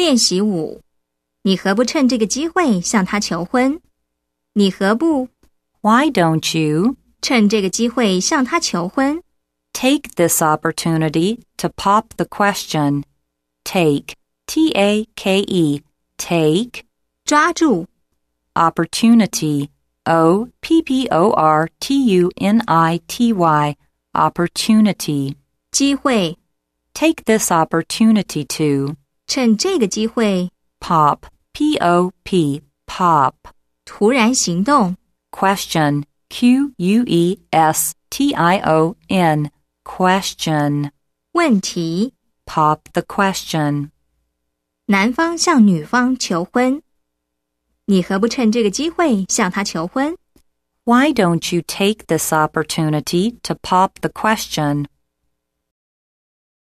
练习5，你何不趁这个机会向他求婚？你何不 Why don't you 趁这个机会向他求婚？ take this opportunity to pop the question? Take, T-A-K-E, take, 抓住 opportunity, O-P-P-O-R-T-U-N-I-T-Y, opportunity. 机会， Take this opportunity to 趁这个机会 pop, P-O-P, pop. 突然行动， Question, Q-U-E-S-T-I-O-N, question. 问题， Pop the question. 男方向女方求婚，你何不趁这个机会向他求婚？ Why don't you take this opportunity to pop the question?